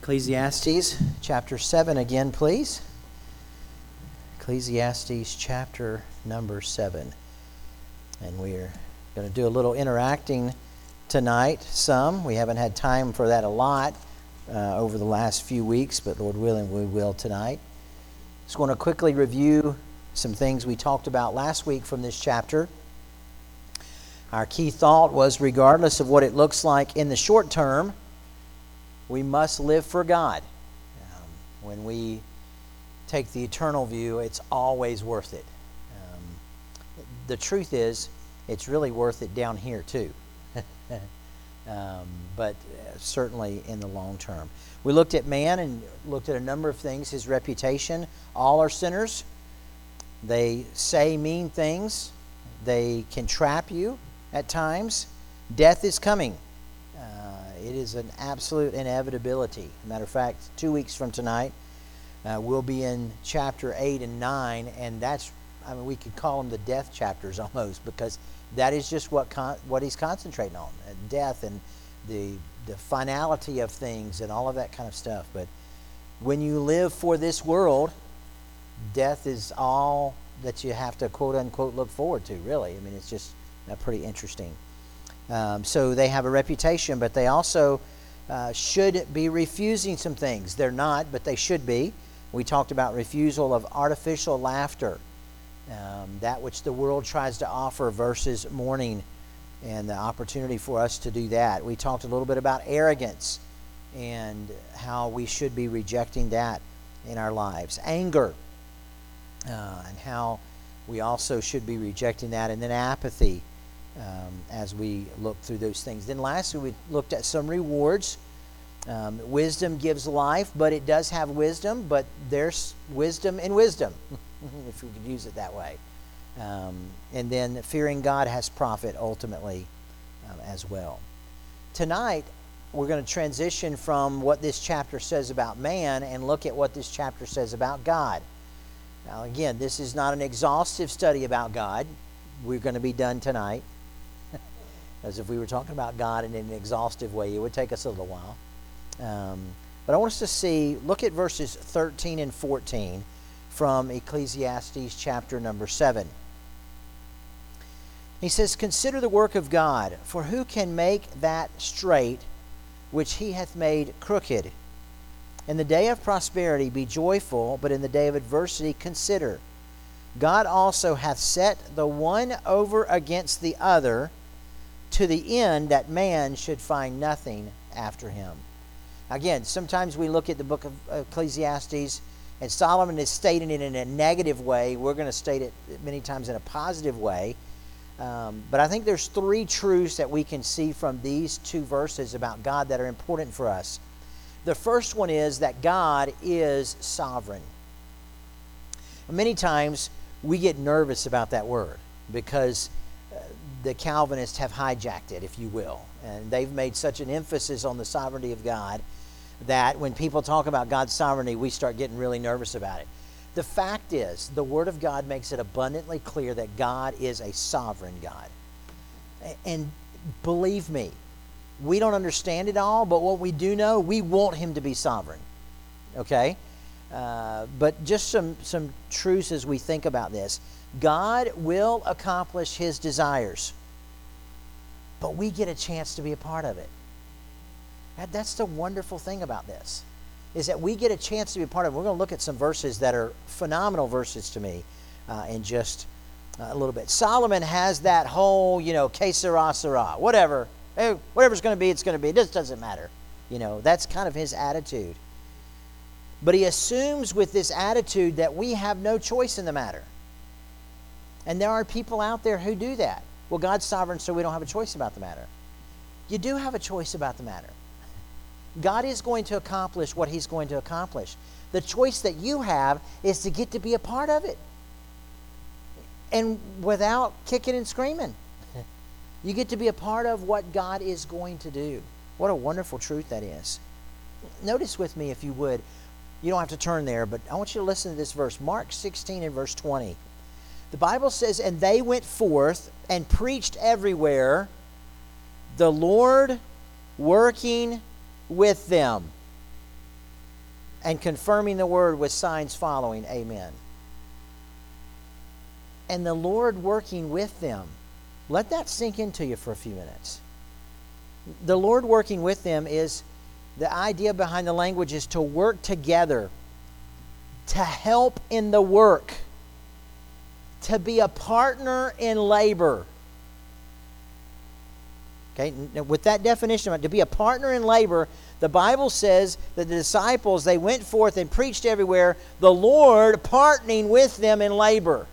Ecclesiastes chapter 7 again, please. Ecclesiastes chapter number 7. And we're going to do a little interacting tonight, some. We haven't had time for that a lot over the last few weeks, but Lord willing, we will tonight. Just want to quickly review some things we talked about last week from this chapter. Our key thought was, regardless of what it looks like in the short term, we must live for God. When we take the eternal view, it's always worth it. The truth is, it's really worth it down here too. But certainly in the long term. We looked at man and looked at a number of things. His reputation. All are sinners. They say mean things. They can trap you at times. Death is coming. It is an absolute inevitability. Matter of fact, 2 weeks from tonight, we'll be in chapter 8 and 9, and we could call them the death chapters almost, because that is just what he's concentrating on, death and the finality of things and all of that kind of stuff. But when you live for this world, death is all that you have to quote unquote look forward to, really. I mean, it's just pretty interesting. So they have a reputation, but they also should be refusing some things. They're not, but they should be. We talked about refusal of artificial laughter, that which the world tries to offer versus mourning, and the opportunity for us to do that. We talked a little bit about arrogance and how we should be rejecting that in our lives. Anger, and how we also should be rejecting that. And then apathy, as we look through those things. Then lastly, we looked at some rewards. Wisdom gives life, but it does have wisdom, but there's wisdom in wisdom, if we could use it that way. And then fearing God has profit ultimately as well. Tonight, we're going to transition from what this chapter says about man and look at what this chapter says about God. Now again, this is not an exhaustive study about God. We're going to be done tonight. As if we were talking about God in an exhaustive way, it would take us a little while. But I want us to look at verses 13 and 14 from Ecclesiastes chapter number 7. He says, "Consider the work of God, for who can make that straight which he hath made crooked? In the day of prosperity be joyful, but in the day of adversity consider. God also hath set the one over against the other, to the end that man should find nothing after him." Again, sometimes we look at the book of Ecclesiastes, and Solomon is stating it in a negative way. We're going to state it many times in a positive way. But I think there's three truths that we can see from these two verses about God that are important for us. The first one is that God is sovereign. Many times we get nervous about that word because the Calvinists have hijacked it, if you will. And they've made such an emphasis on the sovereignty of God that when people talk about God's sovereignty, we start getting really nervous about it. The fact is, the Word of God makes it abundantly clear that God is a sovereign God. And believe me, we don't understand it all, but what we do know, we want Him to be sovereign. Okay? But just some truths as we think about this. God will accomplish His desires, but we get a chance to be a part of it. That's the wonderful thing about this, is that we get a chance to be a part of it. We're going to look at some verses that are phenomenal verses to me in just a little bit. Solomon has that whole, que sera, sera, whatever. Hey, whatever's going to be, it's going to be. It just doesn't matter. That's kind of his attitude. But he assumes with this attitude that we have no choice in the matter. And there are people out there who do that. Well, God's sovereign, so we don't have a choice about the matter. You do have a choice about the matter. God is going to accomplish what He's going to accomplish. The choice that you have is to get to be a part of it. And without kicking and screaming. You get to be a part of what God is going to do. What a wonderful truth that is. Notice with me, if you would, you don't have to turn there, but I want you to listen to this verse. Mark 16 and verse 20. The Bible says, "And they went forth and preached everywhere, the Lord working with them." and confirming the word with signs following. Amen. And the Lord working with them. Let that sink into you for a few minutes. The Lord working with them is, the idea behind the language is to work together, to help in the work, to be a partner in labor. Okay, with that definition, to be a partner in labor, the Bible says that the disciples, they went forth and preached everywhere, the Lord partnering with them in labor.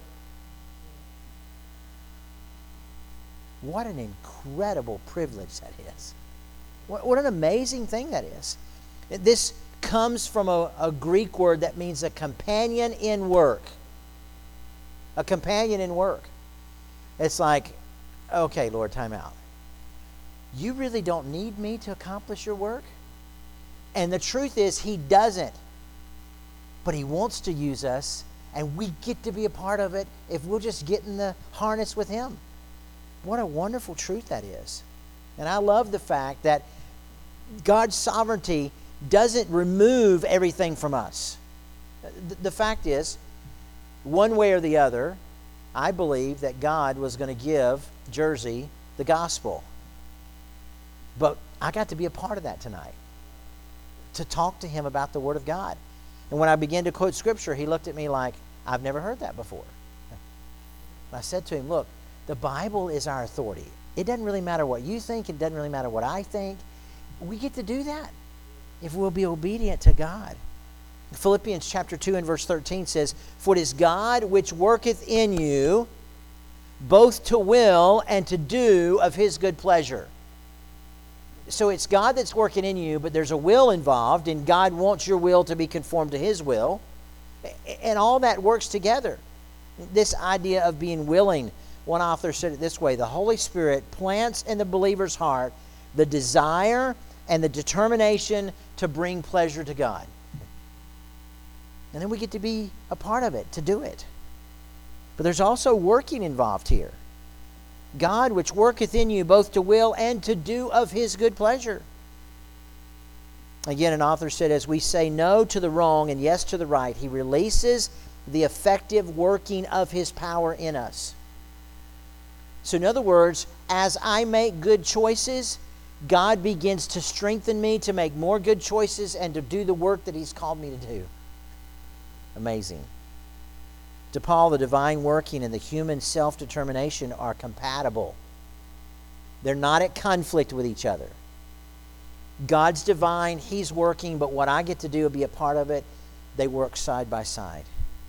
What an incredible privilege that is. What an amazing thing that is. This comes from a Greek word that means a companion in work. A companion in work. It's like, okay, Lord, time out. You really don't need me to accomplish your work? And the truth is, He doesn't. But He wants to use us, and we get to be a part of it if we'll just get in the harness with Him. What a wonderful truth that is. And I love the fact that God's sovereignty doesn't remove everything from us. The fact is, one way or the other, I believe that God was going to give Jersey the gospel. But I got to be a part of that tonight, to talk to him about the Word of God. And when I began to quote Scripture, he looked at me like, I've never heard that before. I said to him, look, the Bible is our authority. It doesn't really matter what you think. It doesn't really matter what I think. We get to do that if we'll be obedient to God. Philippians chapter 2 and verse 13 says, For it is God which worketh in you both to will and to do of His good pleasure. So it's God that's working in you, but there's a will involved, and God wants your will to be conformed to His will. And all that works together. This idea of being willing, one author said it this way: the Holy Spirit plants in the believer's heart the desire and the determination to bring pleasure to God. And then we get to be a part of it, to do it. But there's also working involved here. God which worketh in you both to will and to do of His good pleasure. Again, an author said, as we say no to the wrong and yes to the right, He releases the effective working of His power in us. So in other words, as I make good choices, God begins to strengthen me to make more good choices and to do the work that He's called me to do. Amazing. To Paul, the divine working and the human self-determination are compatible. They're not at conflict with each other. God's divine, He's working, but what I get to do will be a part of it. They work side by side.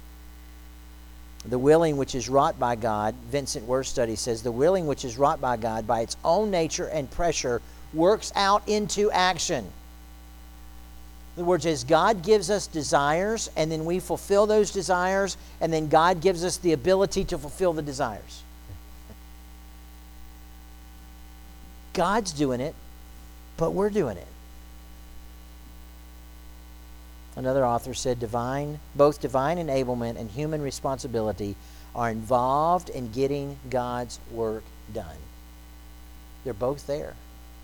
The willing which is wrought by God, Vincent Worstudy says, the willing which is wrought by God by its own nature and pressure works out into action. In other words, as God gives us desires, and then we fulfill those desires, and then God gives us the ability to fulfill the desires. God's doing it, but we're doing it. Another author said, both divine enablement and human responsibility are involved in getting God's work done. They're both there.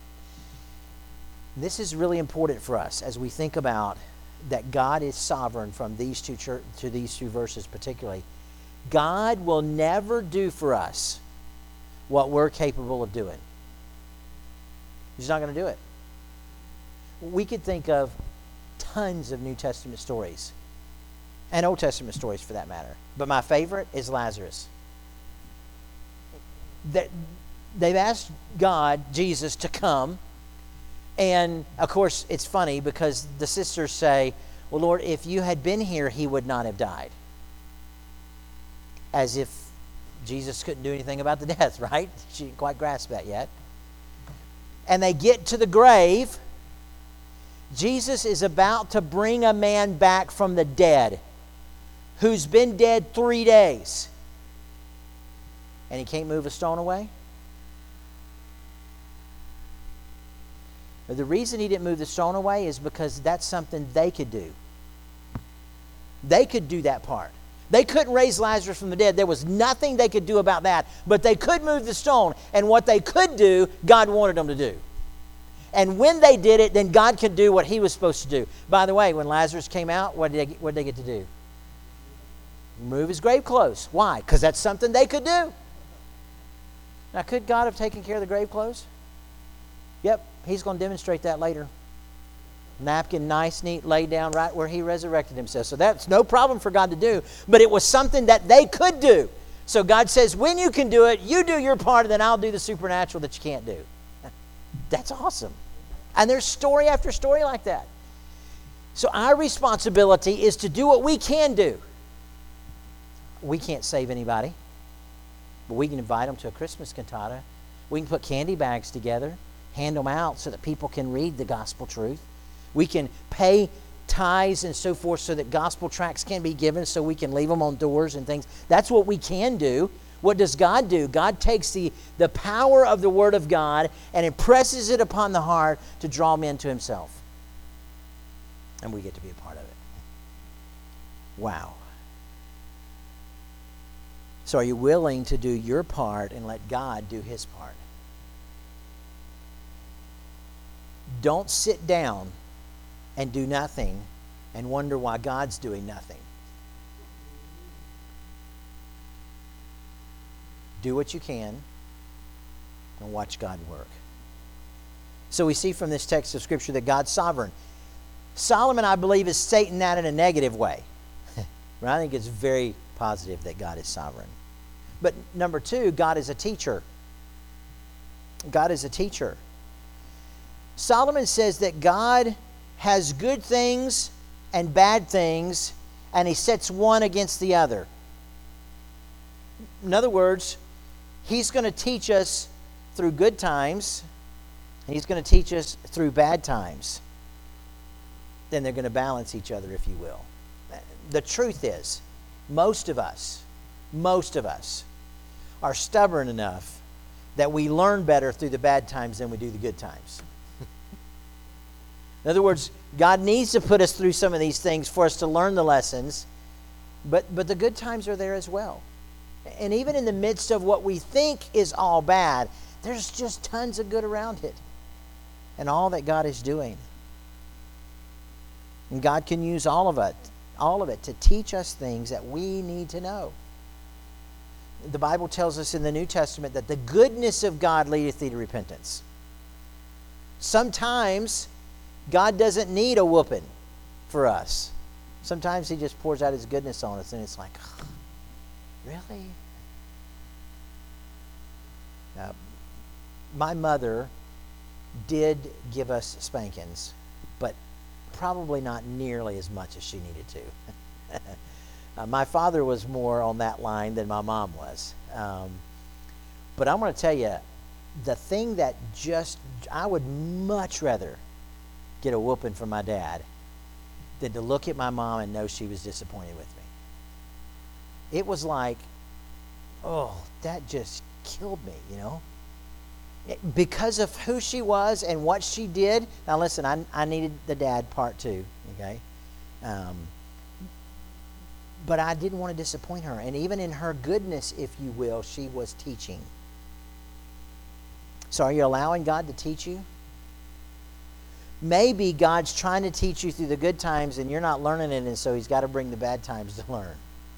This is really important for us as we think about that God is sovereign from these two verses particularly. God will never do for us what we're capable of doing. He's not going to do it. We could think of tons of New Testament stories and Old Testament stories for that matter. But my favorite is Lazarus. They've asked God, Jesus, to come. And, of course, it's funny because the sisters say, well, Lord, if you had been here, he would not have died. As if Jesus couldn't do anything about the death, right? She didn't quite grasp that yet. And they get to the grave. Jesus is about to bring a man back from the dead who's been dead 3 days. And he can't move a stone away? The reason he didn't move the stone away is because that's something they could do. They could do that part. They couldn't raise Lazarus from the dead. There was nothing they could do about that. But they could move the stone. And what they could do, God wanted them to do. And when they did it, then God could do what he was supposed to do. By the way, when Lazarus came out, what did they get to do? Remove his grave clothes. Why? Because that's something they could do. Now, could God have taken care of the grave clothes? Yep, he's going to demonstrate that later. Napkin, nice, neat, laid down right where he resurrected himself. So that's no problem for God to do. But it was something that they could do. So God says, when you can do it, you do your part, and then I'll do the supernatural that you can't do. That's awesome. And there's story after story like that. So our responsibility is to do what we can do. We can't save anybody, but we can invite them to a Christmas cantata. We can put candy bags together, hand them out so that people can read the gospel truth. We can pay tithes and so forth so that gospel tracts can be given, so we can leave them on doors and things. That's what we can do. What does God do? God takes the power of the Word of God and impresses it upon the heart to draw men to himself. And we get to be a part of it. Wow. So are you willing to do your part and let God do his part? Don't sit down and do nothing and wonder why God's doing nothing. Do what you can and watch God work. So we see from this text of Scripture that God's sovereign. Solomon, I believe, is stating that in a negative way. But I think it's very positive that God is sovereign. But number two, God is a teacher. God is a teacher. Solomon says that God has good things and bad things, and he sets one against the other. In other words, he's going to teach us through good times, and he's going to teach us through bad times. Then they're going to balance each other, if you will. The truth is, most of us are stubborn enough that we learn better through the bad times than we do the good times. In other words, God needs to put us through some of these things for us to learn the lessons, but the good times are there as well. And even in the midst of what we think is all bad, there's just tons of good around it. And all that God is doing. And God can use all of it to teach us things that we need to know. The Bible tells us in the New Testament that the goodness of God leadeth thee to repentance. Sometimes God doesn't need a whooping for us. Sometimes he just pours out his goodness on us, and it's like, oh, really? My mother did give us spankings, but probably not nearly as much as she needed to. My father was more on that line than my mom was. But I'm going to tell you, the thing that I would much rather get a whooping from my dad than to look at my mom and know she was disappointed with me. It was like, oh, that just killed me, you know. Because of who she was and what she did. Now listen, I needed the dad part too, okay? But I didn't want to disappoint her. And even in her goodness, if you will, she was teaching. So are you allowing God to teach you? Maybe God's trying to teach you through the good times and you're not learning it, and so he's got to bring the bad times to learn.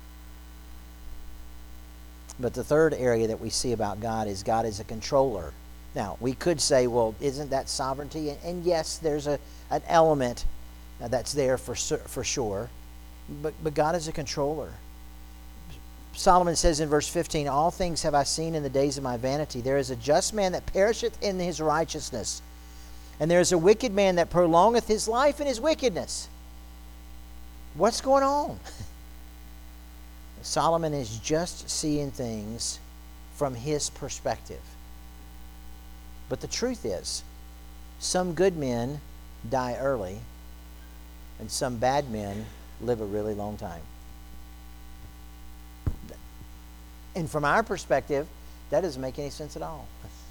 But the third area that we see about God is a controller. Now, we could say, well, isn't that sovereignty? And yes, there's an element that's there for sure. But God is a controller. Solomon says in verse 15, all things have I seen in the days of my vanity. There is a just man that perisheth in his righteousness, and there is a wicked man that prolongeth his life in his wickedness. What's going on? Solomon is just seeing things from his perspective. But the truth is, some good men die early, and some bad men live a really long time. And from our perspective, that doesn't make any sense at all.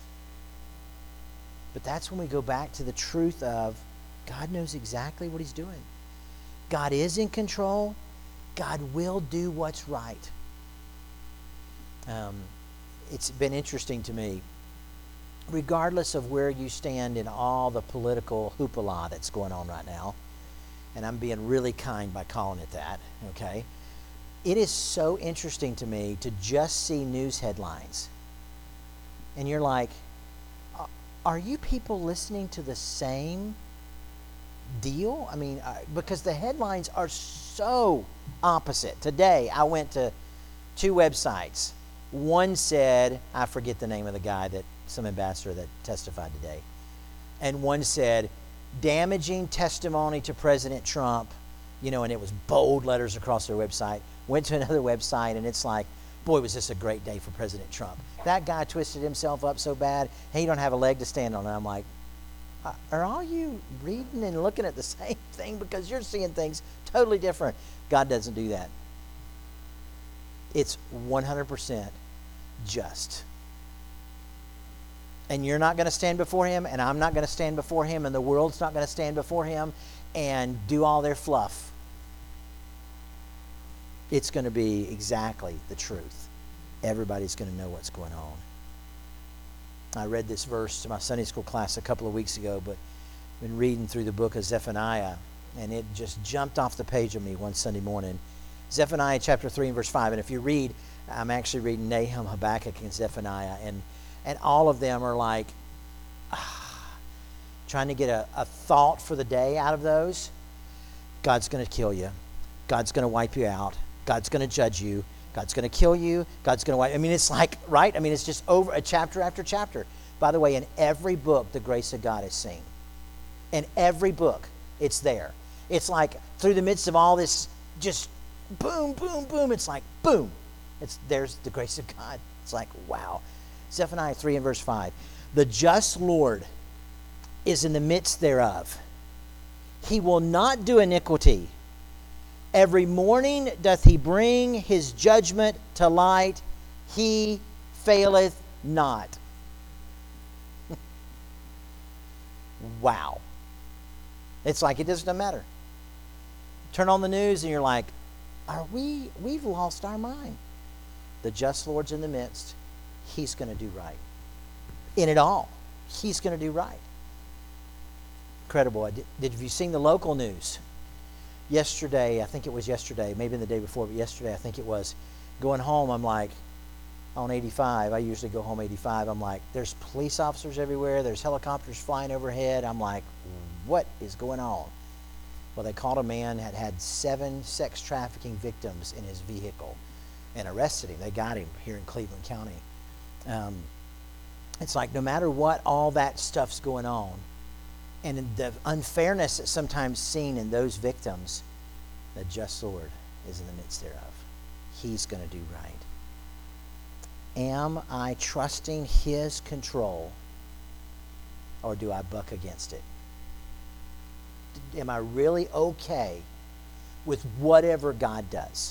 But that's when we go back to the truth of God knows exactly what he's doing. God is in control. God will do what's right. It's been interesting to me. regardless of where you stand in all the political hoopla that's going on right now, and I'm being really kind by calling it that, okay? It is so interesting to me to just see news headlines. And you're like, are you people listening to the same deal? I mean, because the headlines are so opposite. Today, I went to 2 websites. One said, I forget the name of the guy, some ambassador that testified today. And one said, damaging testimony to President Trump, and it was bold letters across their website. Went to another website, and it's like, boy, was this a great day for President Trump. That guy twisted himself up so bad, he don't have a leg to stand on. And I'm like, are all you reading and looking at the same thing? Because you're seeing things totally different. God doesn't do that. It's 100% just. And you're not going to stand before him, and I'm not going to stand before him, and the world's not going to stand before him and do all their fluff. It's going to be exactly the truth. Everybody's going to know what's going on. I read this verse to my Sunday school class a couple of weeks ago, but I've been reading through the book of Zephaniah, and it just jumped off the page of me one Sunday morning. Zephaniah chapter 3 and verse 5. And if you read, I'm actually reading Nahum, Habakkuk, and Zephaniah, and all of them are like trying to get a thought for the day out of those. God's going to kill you. God's going to wipe you out. God's going to judge you. God's going to kill you. God's going to wipe. I mean, it's like, right? I mean, it's just over a chapter after chapter. By the way, in every book, the grace of God is seen. In every book, it's there. It's like through the midst of all this, just boom, boom, boom. It's like, boom. There's the grace of God. It's like, wow. Zephaniah 3 and verse 5. The just Lord is in the midst thereof. He will not do iniquity. Every morning doth he bring his judgment to light. He faileth not. Wow. It's like it doesn't matter. Turn on the news and you're like, we've lost our mind. The just Lord's in the midst. He's going to do right. In it all, he's going to do right. Incredible. Have you seen the local news? Yesterday, I think it was yesterday, maybe the day before, but yesterday I think it was, going home, I'm like, on 85, I usually go home 85, I'm like, there's police officers everywhere, there's helicopters flying overhead, I'm like, what is going on? Well, they called a man that had 7 sex trafficking victims in his vehicle and arrested him. They got him here in Cleveland County. It's like no matter what, all that stuff's going on, and the unfairness that's sometimes seen in those victims, the just Lord is in the midst thereof. He's going to do right. Am I trusting his control, or do I buck against it? Am I really okay with whatever God does?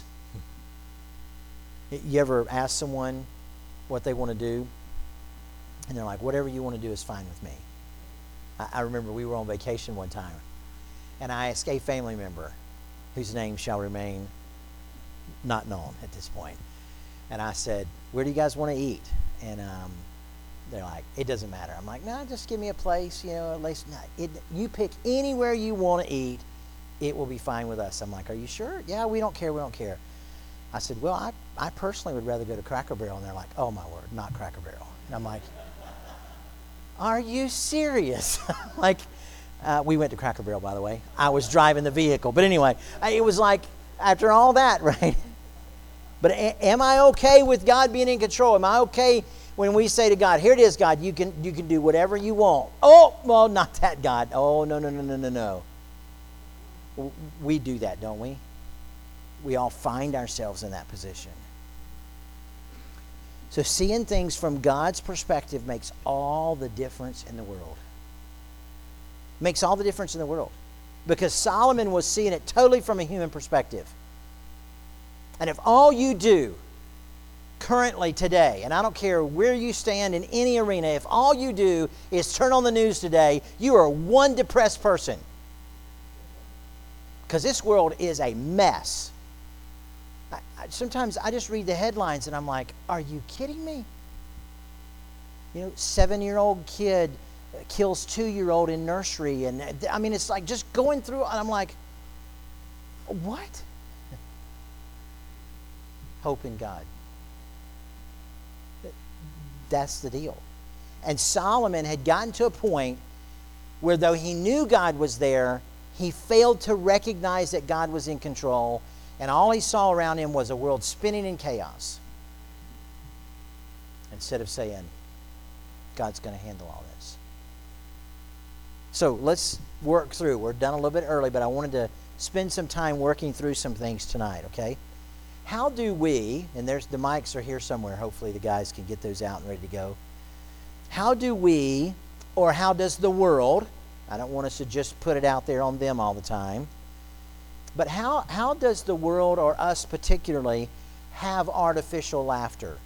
You ever ask someone what they want to do, and they're like, whatever you want to do is fine with me? I remember we were on vacation one time, and I asked a family member, whose name shall remain not known at this point, and I said, where do you guys want to eat? And they're like, it doesn't matter. I'm like, no, just give me a place, at least you pick anywhere you want to eat, it will be fine with us. I'm like, are you sure? Yeah, we don't care. I said, well, I personally would rather go to Cracker Barrel. And they're like, oh my word, not Cracker Barrel. And I'm like, are you serious? We went to Cracker Barrel, by the way. I was driving the vehicle. But anyway, it was like, after all that, right? But am I okay with God being in control? Am I okay when we say to God, here it is, God, you can do whatever you want? Oh, well, not that, God. Oh, no. We do that, don't we? We all find ourselves in that position. So seeing things from God's perspective makes all the difference in the world. Makes all the difference in the world. Because Solomon was seeing it totally from a human perspective. And if all you do currently today, and I don't care where you stand in any arena, if all you do is turn on the news today, you are one depressed person. Because this world is a mess. Sometimes I just read the headlines and I'm like, are you kidding me? 7-year-old kid kills 2-year-old in nursery. And I mean, it's like just going through, and I'm like, what? Hope in God. That's the deal. And Solomon had gotten to a point where, though he knew God was there, he failed to recognize that God was in control, and all he saw around him was a world spinning in chaos. Instead of saying, God's going to handle all this. So let's work through. We're done a little bit early, but I wanted to spend some time working through some things tonight, okay? How do we, and the mics are here somewhere, hopefully the guys can get those out and ready to go. How do we, or how does the world, I don't want us to just put it out there on them all the time, but how does the world, or us particularly, have artificial laughter?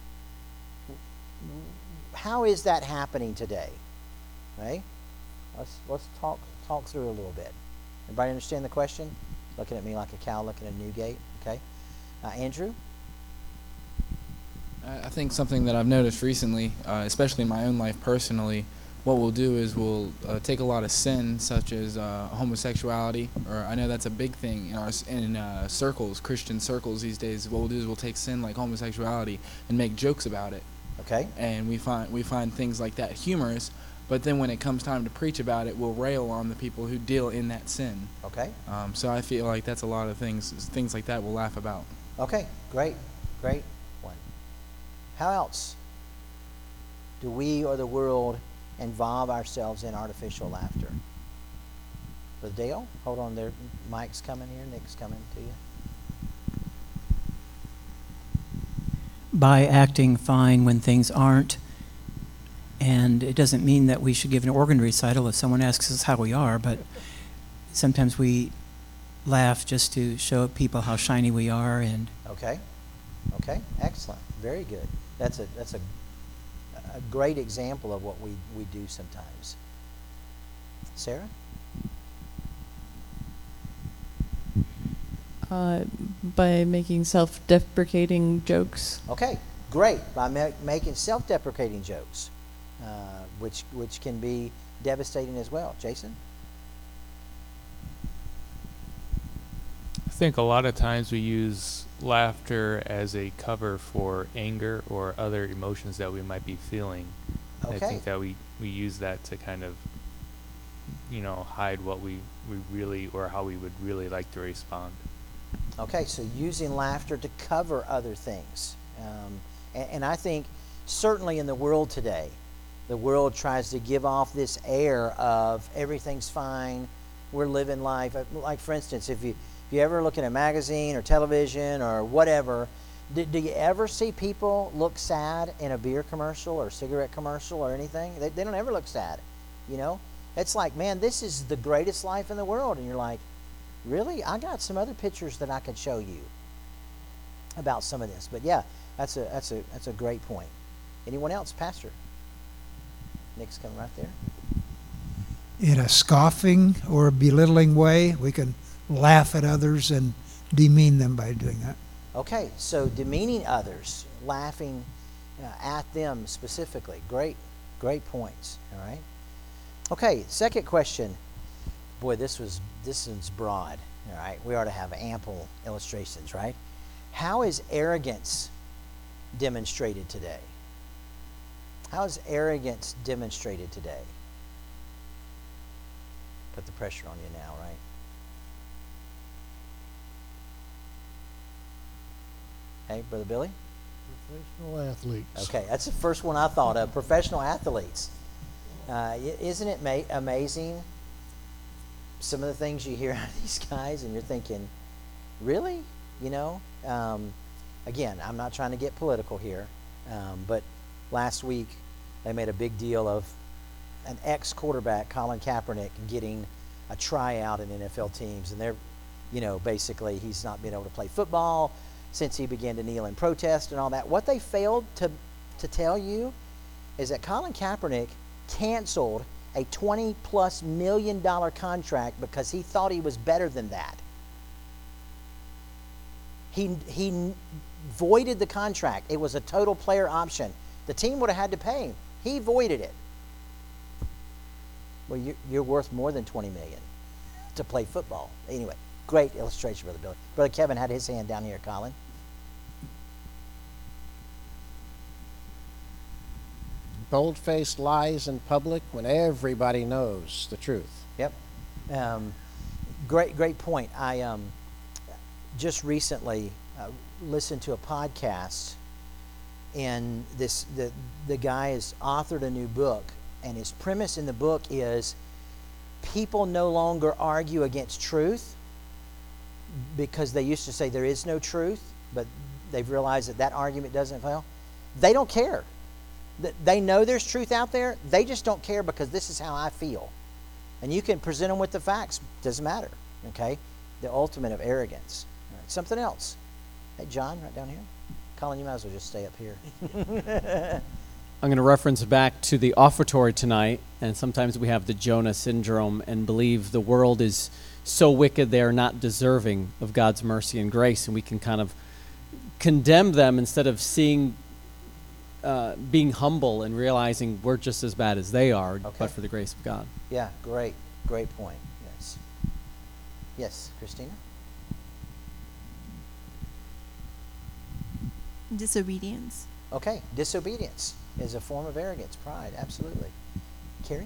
How is that happening today? Right? Let's talk through a little bit. Everybody understand the question? Looking at me like a cow looking at a new gate. Okay. Andrew? I think something that I've noticed recently, especially in my own life personally, what we'll do is we'll take a lot of sin, such as homosexuality, or I know that's a big thing in circles, Christian circles these days. What we'll do is we'll take sin like homosexuality and make jokes about it. Okay. And we find things like that humorous, but then when it comes time to preach about it, we'll rail on the people who deal in that sin. Okay. So I feel like that's a lot of things like that we'll laugh about. Okay, great one. How else do we or the world involve ourselves in artificial laughter? Brother Dale, hold on there. Mike's coming here. Nick's coming to you. By acting fine when things aren't. And it doesn't mean that we should give an organ recital if someone asks us how we are, but sometimes we laugh just to show people how shiny we are. And Okay, excellent, very good. That's a great example of what we do sometimes. Sarah? By making self-deprecating jokes. Okay, great. By making self-deprecating jokes, which can be devastating as well. Jason? I think a lot of times we use laughter as a cover for anger or other emotions that we might be feeling. Okay. I think that we use that to kind of, hide what we really, or how we would really like to respond. Okay, so using laughter to cover other things. And I think certainly in the world today, the world tries to give off this air of everything's fine, we're living life. Like, for instance, if you ever look at a magazine or television or whatever, do you ever see people look sad in a beer commercial or cigarette commercial or anything? They don't ever look sad, It's like, man, this is the greatest life in the world. And you're like, really? I got some other pictures that I could show you about some of this. But yeah, that's a great point. Anyone else? Pastor? Nick's coming right there. In a scoffing or belittling way, we can laugh at others and demean them by doing that. Okay, so demeaning others, laughing at them specifically. Great points. All right. Okay, second question. Boy, this one's broad. All right, we ought to have ample illustrations, right? How is arrogance demonstrated today? How is arrogance demonstrated today? Put the pressure on you now, right? Hey, Brother Billy? Professional athletes. Okay, that's the first one I thought of, professional athletes. Isn't it amazing, some of the things you hear out of these guys, and you're thinking, really? Again, I'm not trying to get political here, but last week they made a big deal of an ex-quarterback, Colin Kaepernick, getting a tryout in NFL teams, and they're, basically he's not been able to play football since he began to kneel in protest and all that. What they failed to tell you is that Colin Kaepernick canceled a $20+ million contract because he thought he was better than that. He voided the contract. It was a total player option. The team would have had to pay him. He avoided it. Well, you're worth more than $20 million to play football. Anyway, great illustration, Brother Billy. Brother Kevin had his hand down here, Colin. Bold-faced lies in public when everybody knows the truth. Yep. Great point. I just recently listened to a podcast, and the guy has authored a new book, and his premise in the book is people no longer argue against truth because they used to say there is no truth, but they've realized that argument doesn't fail. They don't care. They know there's truth out there. They just don't care because this is how I feel. And you can present them with the facts. Doesn't matter. Okay? The ultimate of arrogance. All right, something else. Hey, John, right down here. Colin, you might as well just stay up here. I'm going to reference back to the offertory tonight, and sometimes we have the Jonah syndrome and believe the world is so wicked they are not deserving of God's mercy and grace, and we can kind of condemn them instead of being humble and realizing we're just as bad as they are, but for the grace of God. Yeah, great point. Yes. Yes, Christina? Disobedience. Okay, disobedience is a form of arrogance, pride, absolutely. Carrie?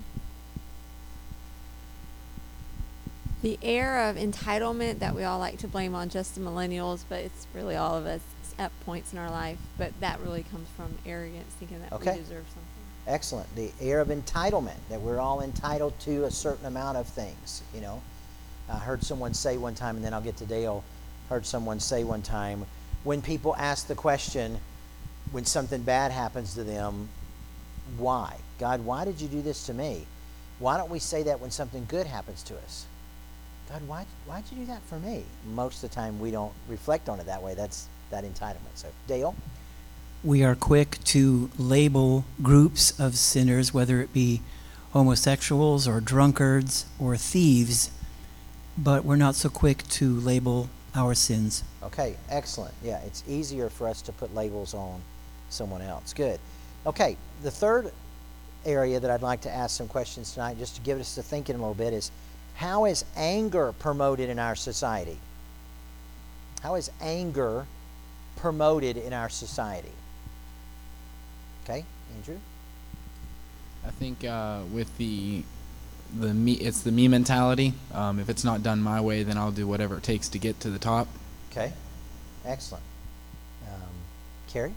The air of entitlement that we all like to blame on just the millennials, but it's really all of us at points in our life. But that really comes from arrogance, thinking that we deserve something. Excellent. The air of entitlement, that we're all entitled to a certain amount of things, you know. I heard someone say one time, and then I'll get to Dale, heard someone say one time, when people ask the question, when something bad happens to them, why? God, why did you do this to me? Why don't we say that when something good happens to us? God, why'd you do that for me? Most of the time we don't reflect on it that way. That's that entitlement. So, Dale? We are quick to label groups of sinners, whether it be homosexuals or drunkards or thieves, but we're not so quick to label our sins. Okay, excellent. Yeah, it's easier for us to put labels on someone else. Good. Okay, the third area that I'd like to ask some questions tonight, just to give us to thinking a little bit, is how is anger promoted in our society? How is anger promoted in our society? Okay, Andrew? I think with it's the me mentality. If it's not done my way, then I'll do whatever it takes to get to the top. Okay, excellent. Carrie?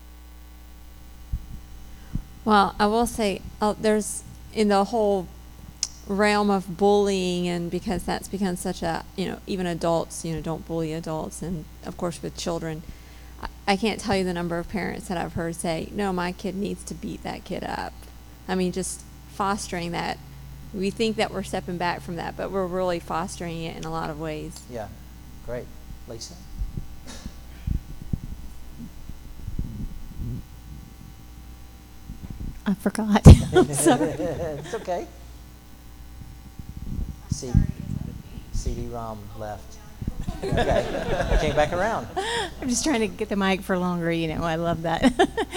Well, I will say there's in the whole realm of bullying, and because that's become such a, even adults, don't bully adults, and of course with children, I can't tell you the number of parents that I've heard say, no, my kid needs to beat that kid up. I mean, just fostering that. We think that we're stepping back from that, but we're really fostering it in a lot of ways. Yeah, great. Lisa? I forgot. I'm sorry. It's okay. CD-ROM left. Okay. I came back around. I'm just trying to get the mic for longer, I love that.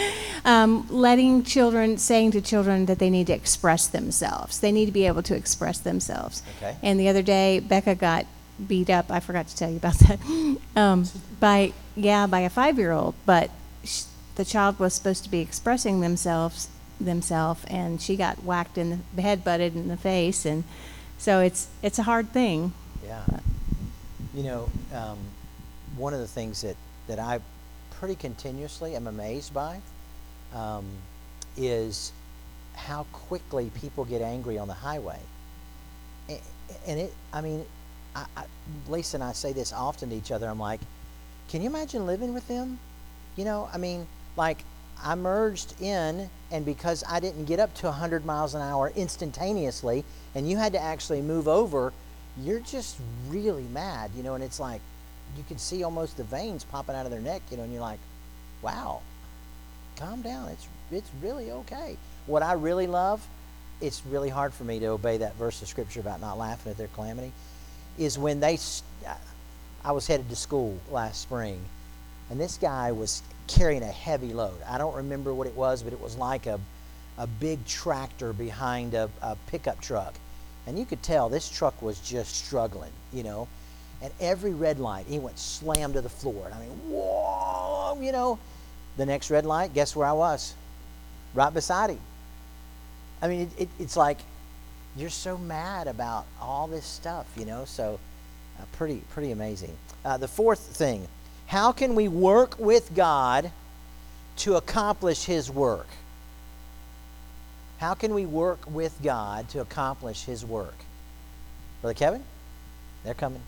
Saying to children that they need to express themselves. They need to be able to express themselves. Okay. And the other day, Becca got beat up, I forgot to tell you about that, by a 5-year-old, but the child was supposed to be expressing themselves, and she got whacked in the head, butted in the face, and so it's a hard thing. Yeah. One of the things that I pretty continuously am amazed by is how quickly people get angry on the highway. Lisa and I say this often to each other. I'm like, can you imagine living with them? I merged in, and because I didn't get up to 100 miles an hour instantaneously, and you had to actually move over, you're just really mad, and it's like you can see almost the veins popping out of their neck, and you're like, wow, calm down. It's really okay. What I really love, it's really hard for me to obey that verse of scripture about not laughing at their calamity, is when I was headed to school last spring, and this guy was carrying a heavy load. I don't remember what it was, but it was like a a big tractor behind a pickup truck. And you could tell this truck was just struggling, you know. And every red light, he went slam to the floor. And I mean, whoa, you know. The next red light, guess where I was? Right beside him. I mean, it's like you're so mad about all this stuff, you know. So pretty amazing. The fourth thing, how can we work with God to accomplish His work? How can we work with God to accomplish His work? Brother Kevin? They're coming.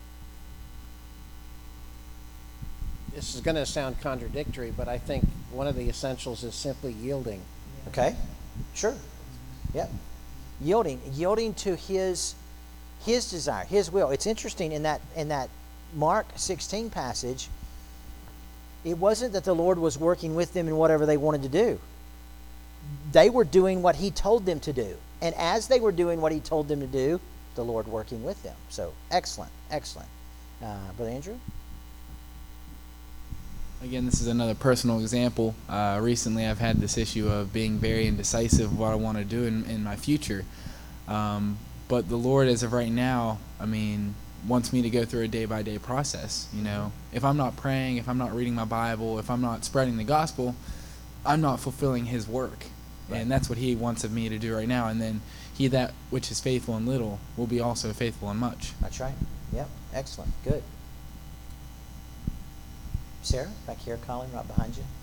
This is going to sound contradictory, but I think one of the essentials is simply yielding. Okay, sure. Yep. Yielding to His desire, His will. It's interesting in that Mark 16 passage, it wasn't that the Lord was working with them in whatever they wanted to do. They were doing what He told them to do. And as they were doing what He told them to do, the Lord working with them. So, excellent. Brother Andrew? Again, this is another personal example. Recently, I've had this issue of being very indecisive of what I want to do in my future. But the Lord, as of right now, I mean, wants me to go through a day-by-day process. You know, if I'm not praying, if I'm not reading my Bible, if I'm not spreading the gospel, I'm not fulfilling His work. Right. And that's what He wants of me to do right now. And then He that which is faithful in little will be also faithful in much. That's right. Yep. Excellent. Good. Sarah, back here, Colin, right behind you.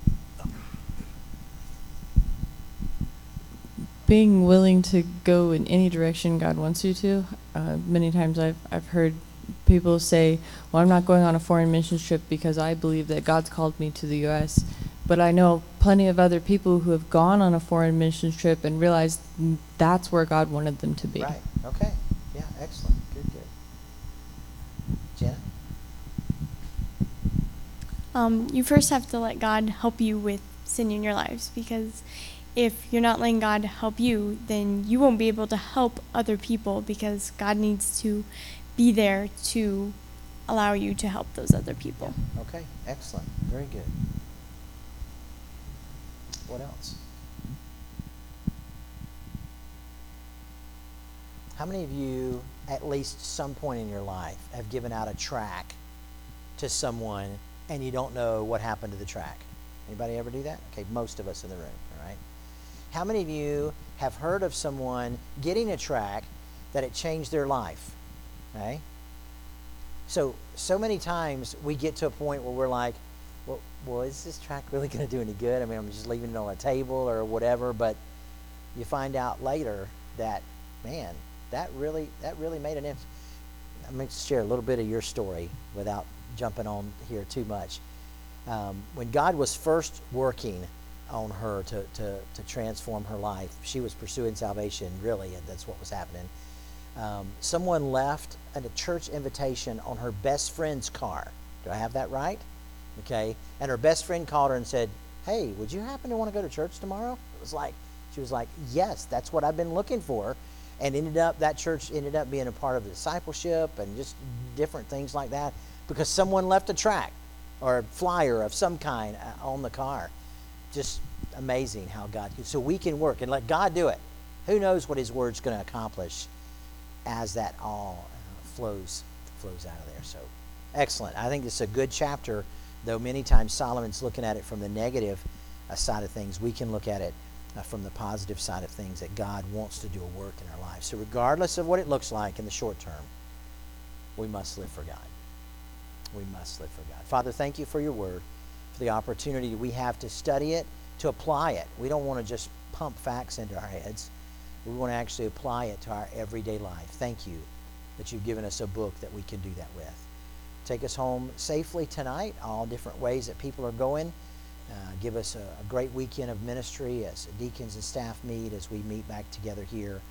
Being willing to go in any direction God wants you to. Many times I've heard people say, well, I'm not going on a foreign mission trip because I believe that God's called me to the U.S., but I know plenty of other people who have gone on a foreign mission trip and realized that's where God wanted them to be. Right. Okay. Yeah, excellent. Good. Jenna? You first have to let God help you with sin in your lives, because if you're not letting God help you, then you won't be able to help other people, because God needs to be there to allow you to help those other people. Yeah. Okay, excellent. Very good. What else? How many of you, at least some point in your life, have given out a tract to someone and you don't know what happened to the tract? Anybody ever do that? Okay, most of us in the room, all right? How many of you have heard of someone getting a tract that it changed their life? Okay? So many times we get to a point where we're like, well, is this tract really going to do any good? I mean, I'm just leaving it on a table or whatever, but you find out later that, man, that really made an impact. I'm going to share a little bit of your story without jumping on here too much. When God was first working on her to transform her life, she was pursuing salvation, really, and that's what was happening. Someone left a church invitation on her best friend's car. Do I have that right? Okay. And her best friend called her and said, hey, would you happen to want to go to church tomorrow? She was like, yes, that's what I've been looking for. And that church ended up being a part of the discipleship and just different things like that, because someone left a tract or a flyer of some kind on the car. Just amazing how God can. So we can work and let God do it. Who knows what His Word's going to accomplish as that all flows out of there. So excellent. I think this is a good chapter, though many times Solomon's looking at it from the negative side of things. We can look at it from the positive side of things, that God wants to do a work in our lives. So regardless of what it looks like in the short term, we must live for God. We must live for God. Father, thank you for your word, for the opportunity we have to study it, to apply it. We don't want to just pump facts into our heads. We want to actually apply it to our everyday life. Thank you that you've given us a book that we can do that with. Take us home safely tonight, all different ways that people are going. Give us a great weekend of ministry as deacons and staff meet, as we meet back together here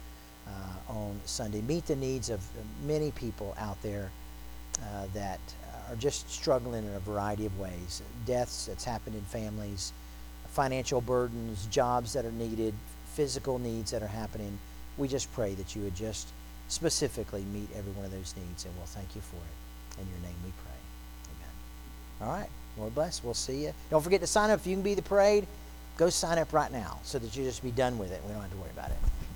on Sunday. Meet the needs of many people out there that are just struggling in a variety of ways. Deaths that's happened in families, financial burdens, jobs that are needed, physical needs that are happening. We just pray that you would just specifically meet every one of those needs, and we'll thank you for it. In your name we pray. Amen. All right. Lord bless. We'll see you. Don't forget to sign up if you can be the parade. go sign up right now so that you just be done with it. We don't have to worry about it.